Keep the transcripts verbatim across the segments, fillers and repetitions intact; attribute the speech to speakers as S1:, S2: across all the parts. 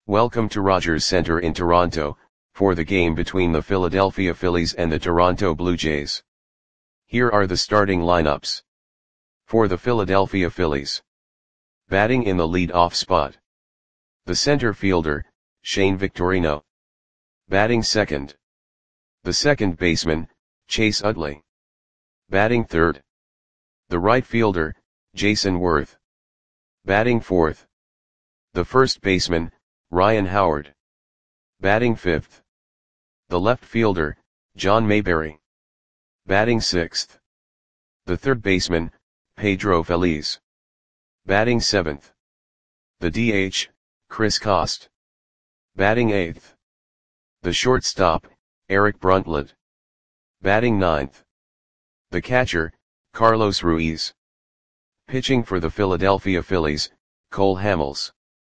S1: Welcome to Rogers Centre in Toronto, for the game between the Philadelphia Phillies and the Toronto Blue Jays. Here are the starting lineups. For the Philadelphia Phillies. Batting in the lead-off spot. The center fielder, Shane Victorino. Batting second. The second baseman, Chase Utley. Batting third. The right fielder, Jayson Werth. Batting fourth. The first baseman, Ryan Howard. Batting fifth. The left fielder, John Mayberry. Batting sixth. The third baseman, Pedro Feliz. Batting seventh. The D H, Chris Coste. Batting eighth. The shortstop, Eric Bruntlett. Batting ninth. The catcher, Carlos Ruiz. Pitching for the Philadelphia Phillies, Cole Hamels.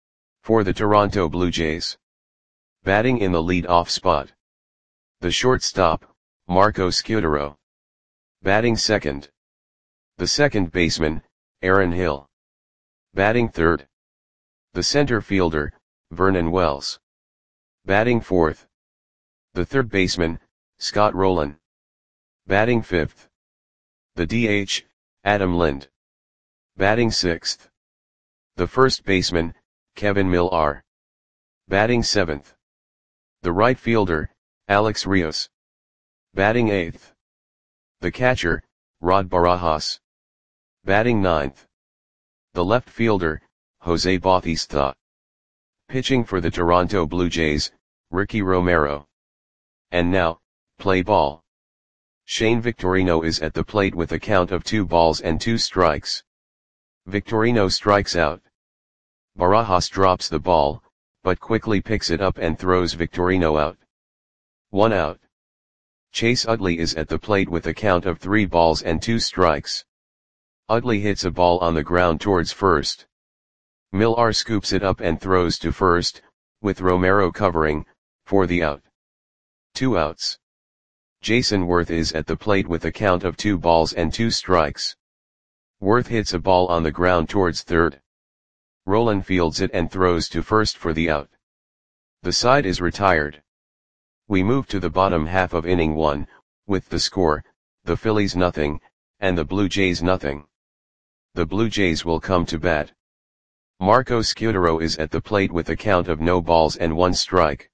S1: For the Toronto Blue Jays. Batting in the lead-off spot. The shortstop, Marco Scutaro. Batting second. The second baseman, Aaron Hill. Batting third. The center fielder, Vernon Wells. Batting fourth. The third baseman, Scott Rolen. Batting fifth. The D H, Adam Lind. Batting sixth. The first baseman, Kevin Millar. Batting seventh. The right fielder, Alex Rios. Batting eighth. The catcher, Rod Barajas. Batting ninth. The left fielder, Jose Bautista. Pitching for the Toronto Blue Jays, Ricky Romero. And now, play ball. Shane Victorino is at the plate with a count of two balls and two strikes. Victorino strikes out. Barajas drops the ball, but quickly picks it up and throws Victorino out. One out. Chase Utley is at the plate with a count of three balls and two strikes. Utley hits a ball on the ground towards first. Millar scoops it up and throws to first, with Romero covering, for the out. Two outs. Jayson Werth is at the plate with a count of two balls and two strikes. Werth hits a ball on the ground towards third. Rolen fields it and throws to first for the out. The side is retired. We move to the bottom half of inning one, with the score, the Phillies nothing, and the Blue Jays nothing. The Blue Jays will come to bat. Marco Scutaro is at the plate with a count of no balls and one strike.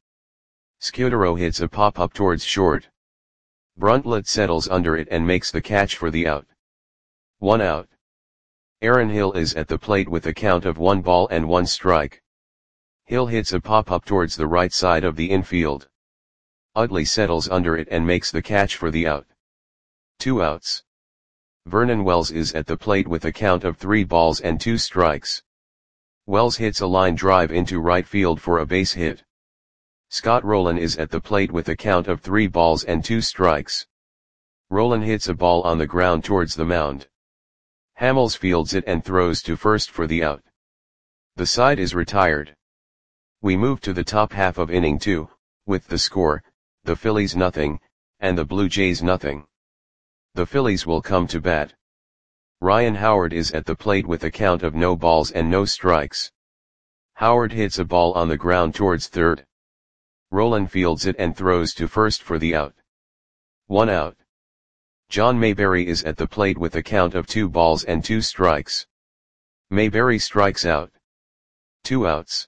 S1: Scutaro hits a pop-up towards short. Bruntlett settles under it and makes the catch for the out. One out. Aaron Hill is at the plate with a count of one ball and one strike. Hill hits a pop-up towards the right side of the infield. Utley settles under it and makes the catch for the out. Two outs. Vernon Wells is at the plate with a count of three balls and two strikes. Wells hits a line drive into right field for a base hit. Scott Rolen is at the plate with a count of three balls and two strikes. Rolen hits a ball on the ground towards the mound. Hamels fields it and throws to first for the out. The side is retired. We move to the top half of inning two, with the score, the Phillies nothing, and the Blue Jays nothing. The Phillies will come to bat. Ryan Howard is at the plate with a count of no balls and no strikes. Howard hits a ball on the ground towards third. Rolen fields it and throws to first for the out. One out. John Mayberry is at the plate with a count of two balls and two strikes. Mayberry strikes out. Two outs.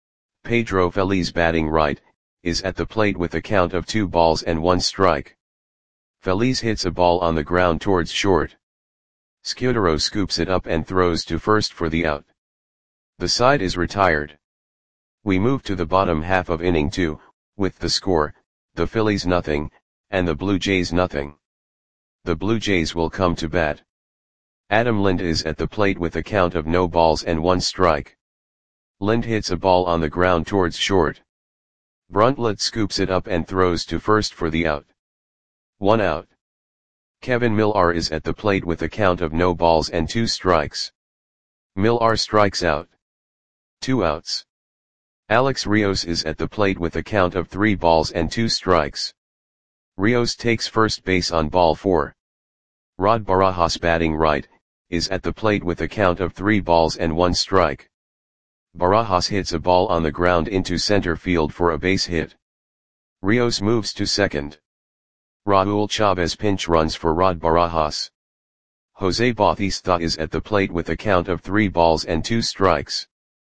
S1: Pedro Feliz, batting right, is at the plate with a count of two balls and one strike. Feliz hits a ball on the ground towards short. Scutaro scoops it up and throws to first for the out. The side is retired. We move to the bottom half of inning two, with the score, the Phillies nothing, and the Blue Jays nothing. The Blue Jays will come to bat. Adam Lind is at the plate with a count of no balls and one strike. Lind hits a ball on the ground towards short. Bruntlett scoops it up and throws to first for the out. One out. Kevin Millar is at the plate with a count of no balls and two strikes. Millar strikes out. Two outs. Alex Rios is at the plate with a count of three balls and two strikes. Rios takes first base on ball four. Rod Barajas, batting right, is at the plate with a count of three balls and one strike. Barajas hits a ball on the ground into center field for a base hit. Rios moves to second. Raul Chavez pinch runs for Rod Barajas. Jose Bautista is at the plate with a count of three balls and two strikes.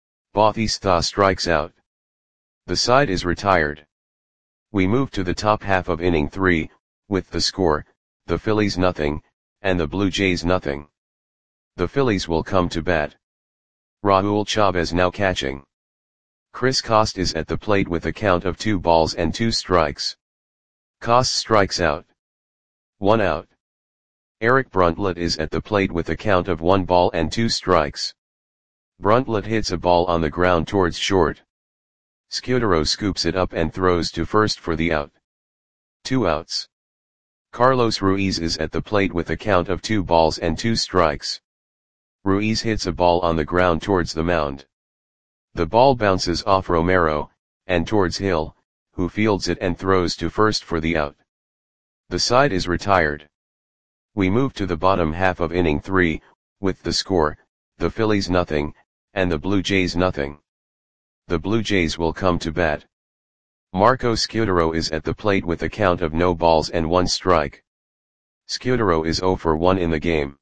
S1: Bautista strikes out. The side is retired. We move to the top half of inning three, with the score, the Phillies nothing, and the Blue Jays nothing. The Phillies will come to bat. Raul Chavez now catching. Chris Coste is at the plate with a count of two balls and two strikes. Coste strikes out. One out. Eric Bruntlett is at the plate with a count of one ball and two strikes. Bruntlett hits a ball on the ground towards short. Scudero scoops it up and throws to first for the out. Two outs. Carlos Ruiz is at the plate with a count of two balls and two strikes. Ruiz hits a ball on the ground towards the mound. The ball bounces off Romero, and towards Hill, who fields it and throws to first for the out. The side is retired. We move to the bottom half of inning three, with the score, the Phillies nothing, and the Blue Jays nothing. The Blue Jays will come to bat. Marco Scudero is at the plate with a count of no balls and one strike. Scudero is oh for one in the game.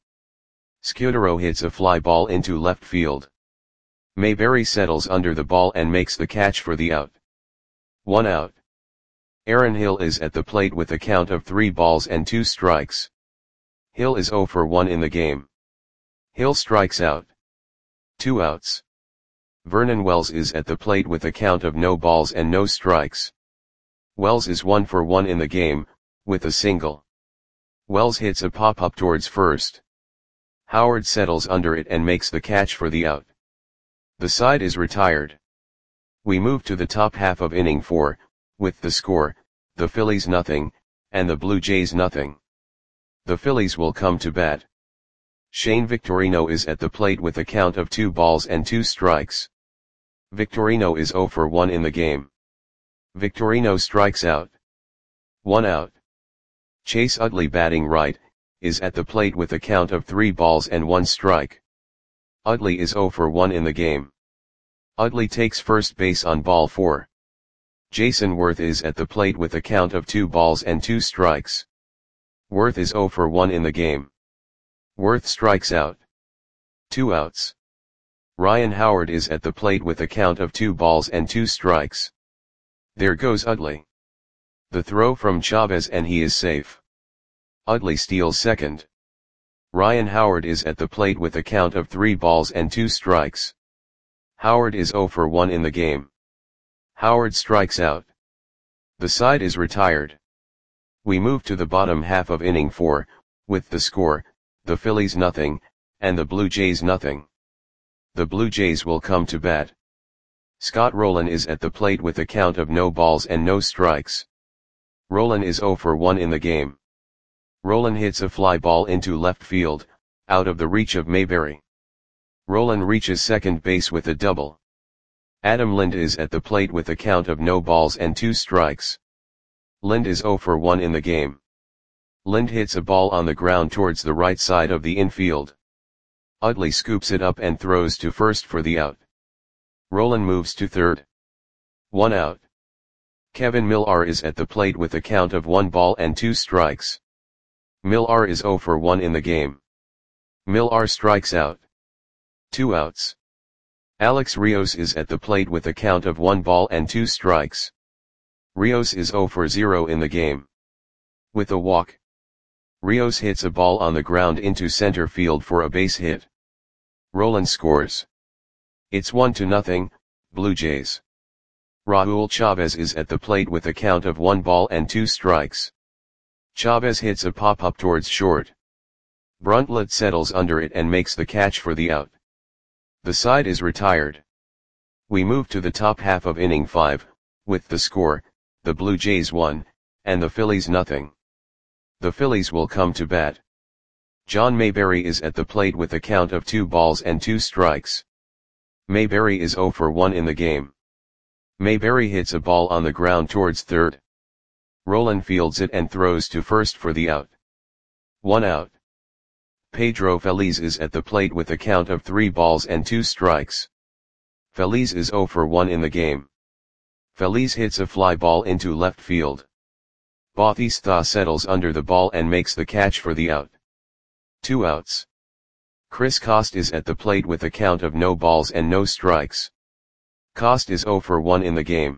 S1: Scudero hits a fly ball into left field. Mayberry settles under the ball and makes the catch for the out. One out. Aaron Hill is at the plate with a count of three balls and two strikes. Hill is oh for one in the game. Hill strikes out. Two outs. Vernon Wells is at the plate with a count of no balls and no strikes. Wells is one for one in the game, with a single. Wells hits a pop-up towards first. Howard settles under it and makes the catch for the out. The side is retired. We move to the top half of inning four, with the score, the Phillies nothing, and the Blue Jays nothing. The Phillies will come to bat. Shane Victorino is at the plate with a count of two balls and two strikes. Victorino is oh for one in the game. Victorino strikes out. One out. Chase Utley batting right, is at the plate with a count of three balls and one strike. Utley is oh for one in the game. Utley takes first base on ball four. Jason Worth is at the plate with a count of two balls and two strikes. Worth is oh for one in the game. Worth strikes out. Two outs. Ryan Howard is at the plate with a count of two balls and two strikes. There goes Utley. The throw from Chavez and he is safe. Utley steals second. Ryan Howard is at the plate with a count of three balls and two strikes. Howard is oh for one in the game. Howard strikes out. The side is retired. We move to the bottom half of inning four, with the score, the Phillies nothing, and the Blue Jays nothing. The Blue Jays will come to bat. Scott Rowland is at the plate with a count of no balls and no strikes. Rowland is oh for one in the game. Rowland hits a fly ball into left field, out of the reach of Mayberry. Rowland reaches second base with a double. Adam Lind is at the plate with a count of no balls and two strikes. Lind is oh for one in the game. Lind hits a ball on the ground towards the right side of the infield. Utley scoops it up and throws to first for the out. Rowland moves to third. One out. Kevin Millar is at the plate with a count of one ball and two strikes. Millar is oh for one in the game. Millar strikes out. Two outs. Alex Rios is at the plate with a count of one ball and two strikes. Rios is oh for zero in the game. With a walk. Rios hits a ball on the ground into center field for a base hit. Rowland scores. It's one to nothing, Blue Jays. Raul Chavez is at the plate with a count of one ball and two strikes. Chavez hits a pop-up towards short. Bruntlett settles under it and makes the catch for the out. The side is retired. We move to the top half of inning five, with the score, the Blue Jays one, and the Phillies nothing. The Phillies will come to bat. John Mayberry is at the plate with a count of two balls and two strikes. Mayberry is oh for one in the game. Mayberry hits a ball on the ground towards third. Rowland fields it and throws to first for the out. One out. Pedro Feliz is at the plate with a count of three balls and two strikes. Feliz is zero for one in the game. Feliz hits a fly ball into left field. Bautista settles under the ball and makes the catch for the out. Two outs. Chris Coste is at the plate with a count of no balls and no strikes. Coste is zero for one in the game.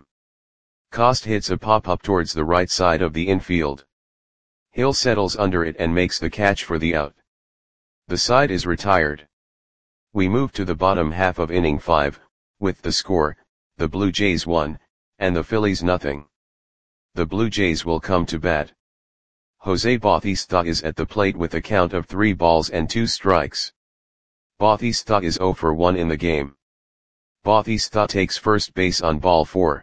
S1: Coste hits a pop-up towards the right side of the infield. Hill settles under it and makes the catch for the out. The side is retired. We move to the bottom half of inning five, with the score, the Blue Jays one, and the Phillies nothing. The Blue Jays will come to bat. Jose Bautista is at the plate with a count of three balls and two strikes. Bautista is zero for one in the game. Bautista takes first base on ball four.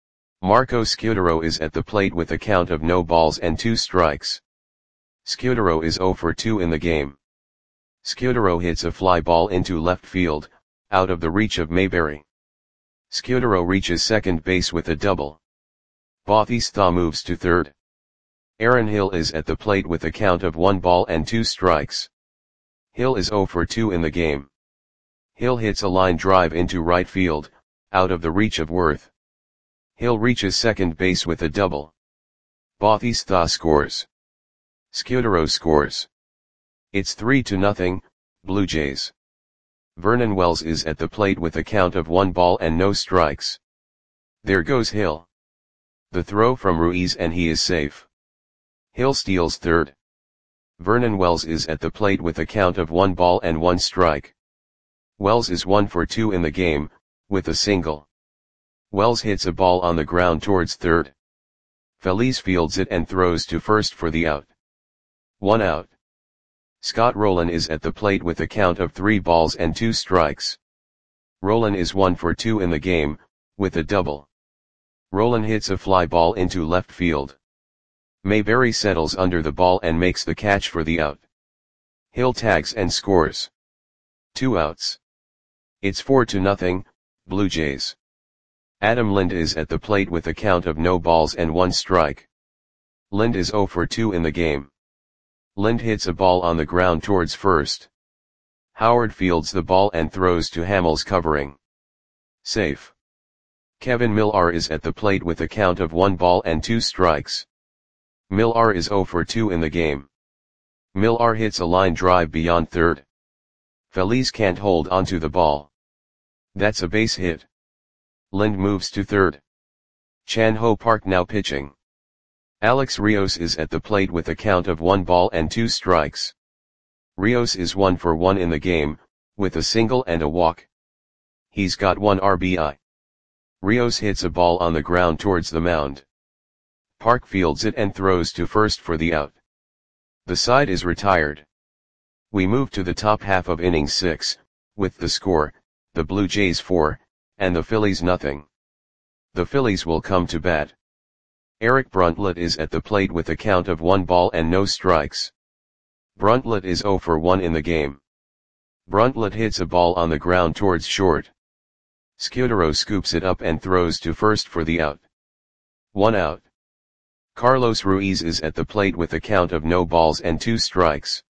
S1: Marco Scutaro is at the plate with a count of no balls and two strikes. Scutaro is zero for two in the game. Scutaro hits a fly ball into left field, out of the reach of Mayberry. Scutaro reaches second base with a double. Bautista moves to third. Aaron Hill is at the plate with a count of one ball and two strikes. Hill is zero for two in the game. Hill hits a line drive into right field, out of the reach of Worth. Hill reaches second base with a double. Bautista scores. Scutaro scores. It's three to nothing, Blue Jays. Vernon Wells is at the plate with a count of one ball and no strikes. There goes Hill. The throw from Ruiz and he is safe. Hill steals third. Vernon Wells is at the plate with a count of one ball and one strike. Wells is one for two in the game, with a single. Wells hits a ball on the ground towards third. Feliz fields it and throws to first for the out. One out. Scott Rolen is at the plate with a count of three balls and two strikes. Rolen is one for two in the game, with a double. Rolen hits a fly ball into left field. Mayberry settles under the ball and makes the catch for the out. Hill tags and scores. Two outs. It's four to nothing, Blue Jays. Adam Lind is at the plate with a count of no balls and one strike. Lind is zero for two in the game. Lind hits a ball on the ground towards first. Howard fields the ball and throws to Hamels covering. Safe. Kevin Millar is at the plate with a count of one ball and two strikes. Millar is zero for two in the game. Millar hits a line drive beyond third. Feliz can't hold onto the ball. That's a base hit. Lind moves to third. Chan Ho Park now pitching. Alex Rios is at the plate with a count of one ball and two strikes. Rios is one for one in the game, with a single and a walk. He's got one R B I. Rios hits a ball on the ground towards the mound. Park fields it and throws to first for the out. The side is retired. We move to the top half of inning six, with the score, the Blue Jays four, and the Phillies nothing. The Phillies will come to bat. Eric Bruntlett is at the plate with a count of one ball and no strikes. Bruntlett is zero for one in the game. Bruntlett hits a ball on the ground towards short. Scutaro scoops it up and throws to first for the out. One out. Carlos Ruiz is at the plate with a count of no balls and two strikes.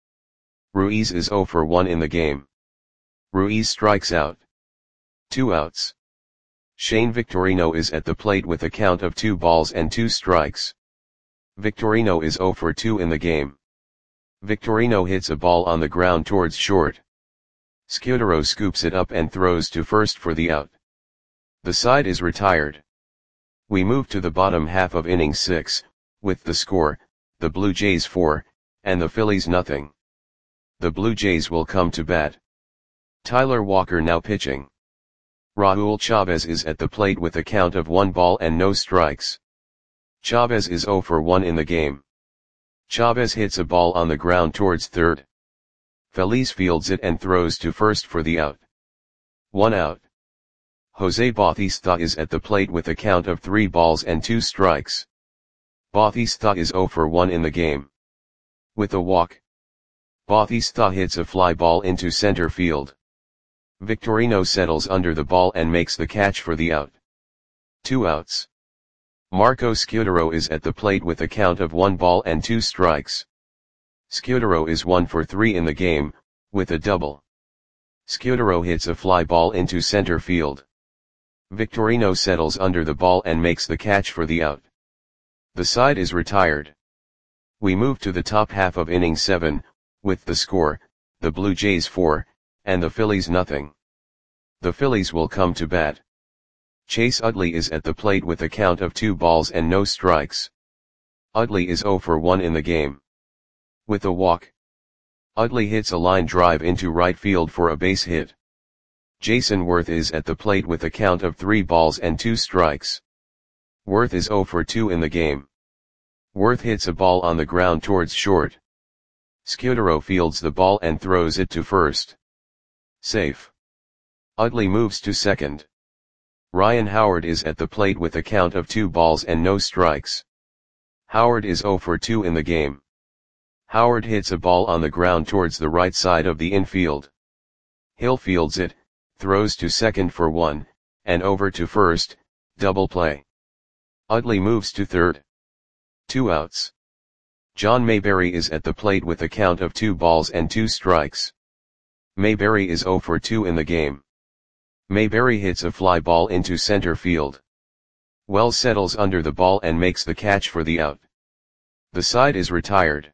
S1: Ruiz is zero for one in the game. Ruiz strikes out. Two outs. Shane Victorino is at the plate with a count of two balls and two strikes. Victorino is zero for two in the game. Victorino hits a ball on the ground towards short. Scutaro scoops it up and throws to first for the out. The side is retired. We move to the bottom half of inning six, with the score, the Blue Jays four, and the Phillies nothing. The Blue Jays will come to bat. Tyler Walker now pitching. Raul Chavez is at the plate with a count of one ball and no strikes. Chavez is zero for one in the game. Chavez hits a ball on the ground towards third. Feliz fields it and throws to first for the out. One out. Jose Bautista is at the plate with a count of three balls and two strikes. Bautista is zero for one in the game. With a walk. Bautista hits a fly ball into center field. Victorino settles under the ball and makes the catch for the out. Two outs. Marco Scutaro is at the plate with a count of one ball and two strikes. Scutaro is one for three in the game, with a double. Scutaro hits a fly ball into center field. Victorino settles under the ball and makes the catch for the out. The side is retired. We move to the top half of inning seven, with the score, the Blue Jays four, and the Phillies nothing. The Phillies will come to bat. Chase Utley is at the plate with a count of two balls and no strikes. Utley is oh for one in the game. With a walk, Utley hits a line drive into right field for a base hit. Jason Worth is at the plate with a count of three balls and two strikes. Worth is oh for two in the game. Worth hits a ball on the ground towards short. Scudero fields the ball and throws it to first. Safe. Utley moves to second. Ryan Howard is at the plate with a count of two balls and no strikes. Howard is oh for two in the game. Howard hits a ball on the ground towards the right side of the infield. Hill fields it, throws to second for one, and over to first, double play. Utley moves to third. Two outs. John Mayberry is at the plate with a count of two balls and two strikes. Mayberry is oh for two in the game. Mayberry hits a fly ball into center field. Wells settles under the ball and makes the catch for the out. The side is retired.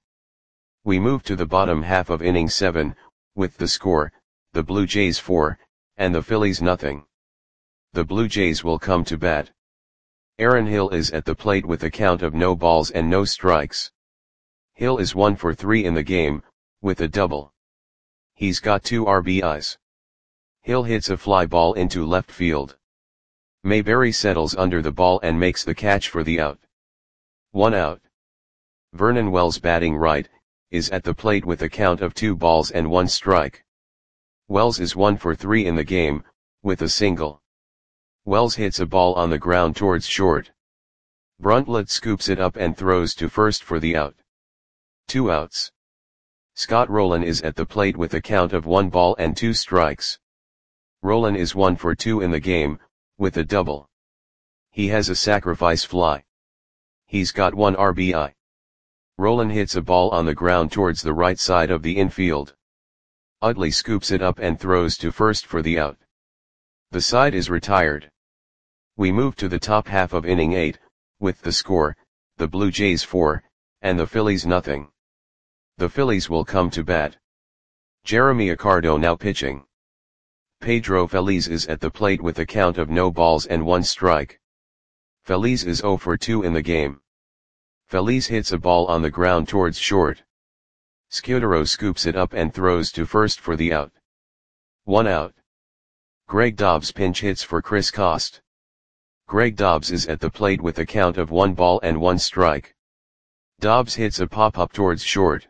S1: We move to the bottom half of inning seven, with the score, the Blue Jays four, and the Phillies nothing. The Blue Jays will come to bat. Aaron Hill is at the plate with a count of no balls and no strikes. Hill is one for three in the game, with a double. He's got two R B Is. Hill hits a fly ball into left field. Mayberry settles under the ball and makes the catch for the out. One out. Vernon Wells, batting right, is at the plate with a count of two balls and one strike. Wells is one for three in the game, with a single. Wells hits a ball on the ground towards short. Bruntlett scoops it up and throws to first for the out. Two outs. Scott Rowland is at the plate with a count of one ball and two strikes. Rowland is one for two in the game, with a double. He has a sacrifice fly. He's got one R B I. Rowland hits a ball on the ground towards the right side of the infield. Utley scoops it up and throws to first for the out. The side is retired. We move to the top half of inning eight, with the score, the Blue Jays four, and the Phillies nothing. The Phillies will come to bat. Jeremy Accardo now pitching. Pedro Feliz is at the plate with a count of no balls and one strike. Feliz is oh for two in the game. Feliz hits a ball on the ground towards short. Scudero scoops it up and throws to first for the out. One out. Greg Dobbs pinch hits for Chris Cost. Greg Dobbs is at the plate with a count of one ball and one strike. Dobbs hits a pop-up towards short.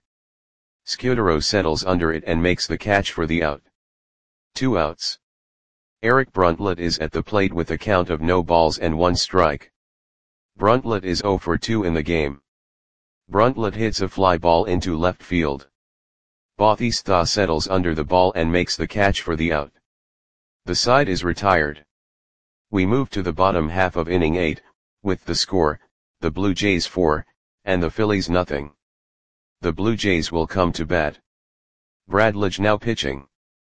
S1: Scudero settles under it and makes the catch for the out. Two outs. Eric Bruntlett is at the plate with a count of no balls and one strike. Bruntlett is oh for two in the game. Bruntlett hits a fly ball into left field. Bautista settles under the ball and makes the catch for the out. The side is retired. We move to the bottom half of inning eight, with the score, the Blue Jays four, and the Phillies nothing. The Blue Jays will come to bat. Brad Lidge now pitching.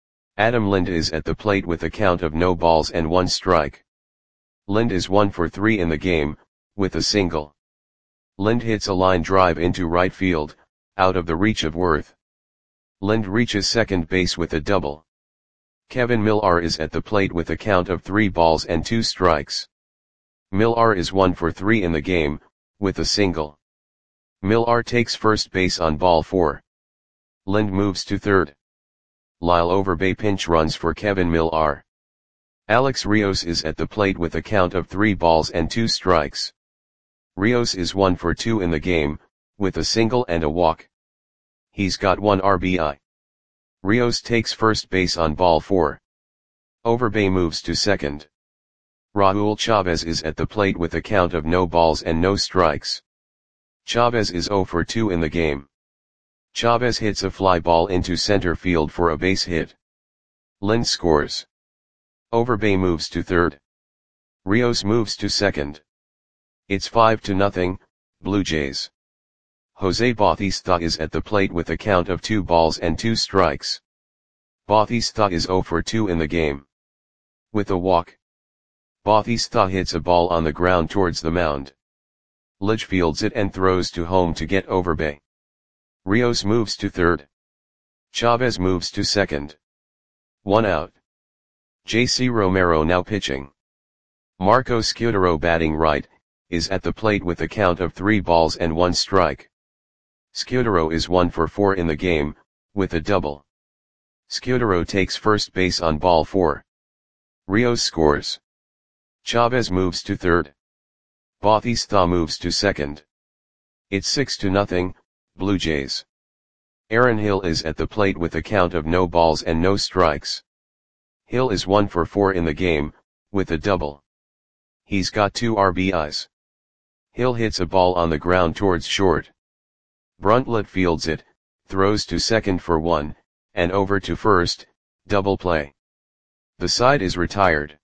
S1: Adam Lind is at the plate with a count of no balls and one strike. Lind is one for three in the game, with a single. Lind hits a line drive into right field, out of the reach of Worth. Lind reaches second base with a double. Kevin Millar is at the plate with a count of three balls and two strikes. Millar is one for three in the game, with a single. Millar takes first base on ball four. Lind moves to third. Lyle Overbay pinch runs for Kevin Millar. Alex Rios is at the plate with a count of three balls and two strikes. Rios is one for two in the game, with a single and a walk. He's got one R B I. Rios takes first base on ball four. Overbay moves to second. Raul Chavez is at the plate with a count of no balls and no strikes. Chavez is oh for two in the game. Chavez hits a fly ball into center field for a base hit. Lind scores. Overbay moves to third. Rios moves to second. It's five to nothing, Blue Jays. Jose Bautista is at the plate with a count of two balls and two strikes. Bautista is oh for two in the game. With a walk. Bautista hits a ball on the ground towards the mound. Lidge fields it and throws to home to get Overbay. Rios moves to third. Chavez moves to second. One out. J C Romero now pitching. Marco Scudero batting right, is at the plate with a count of three balls and one strike. Scudero is one for four in the game, with a double. Scudero takes first base on ball four. Rios scores. Chavez moves to third. Bautista moves to second. It's six to nothing, Blue Jays. Aaron Hill is at the plate with a count of no balls and no strikes. Hill is one for four in the game, with a double. He's got two R B Is. Hill hits a ball on the ground towards short. Bruntlett fields it, throws to second for one, and over to first, double play. The side is retired.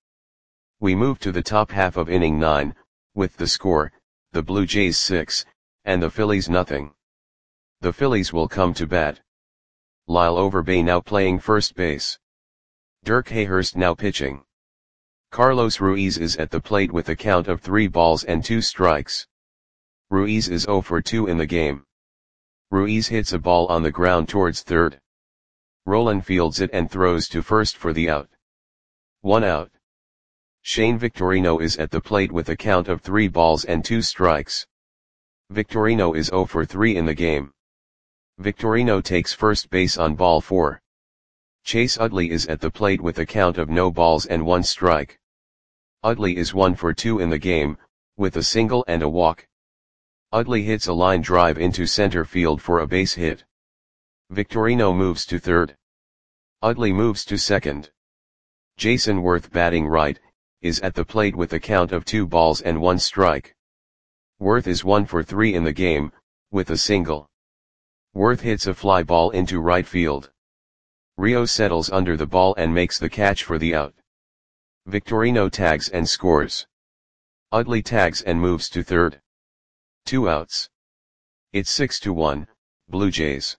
S1: We move to the top half of inning nine, with the score, the Blue Jays six, and the Phillies nothing. The Phillies will come to bat. Lyle Overbay now playing first base. Dirk Hayhurst now pitching. Carlos Ruiz is at the plate with a count of three balls and two strikes. Ruiz is zero for two in the game. Ruiz hits a ball on the ground towards third. Roland fields it and throws to first for the out. One out. Shane Victorino is at the plate with a count of three balls and two strikes. Victorino is zero for three in the game. Victorino takes first base on ball four. Chase Utley is at the plate with a count of no balls and one strike. Utley is one for two in the game, with a single and a walk. Utley hits a line drive into center field for a base hit. Victorino moves to third. Utley moves to second. Jason Worth batting right, is at the plate with a count of two balls and one strike. Worth is one for three in the game, with a single. Worth hits a fly ball into right field. Rio settles under the ball and makes the catch for the out. Victorino tags and scores. Utley tags and moves to third. Two outs. It's six to one, Blue Jays.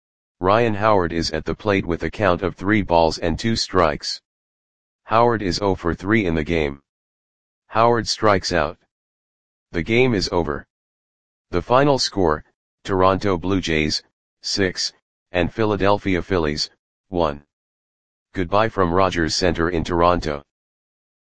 S1: Ryan Howard is at the plate with a count of three balls and two strikes. Howard is zero for three in the game. Howard strikes out. The game is over. The final score, Toronto Blue Jays, six, and Philadelphia Phillies, one. Goodbye from Rogers Center in Toronto.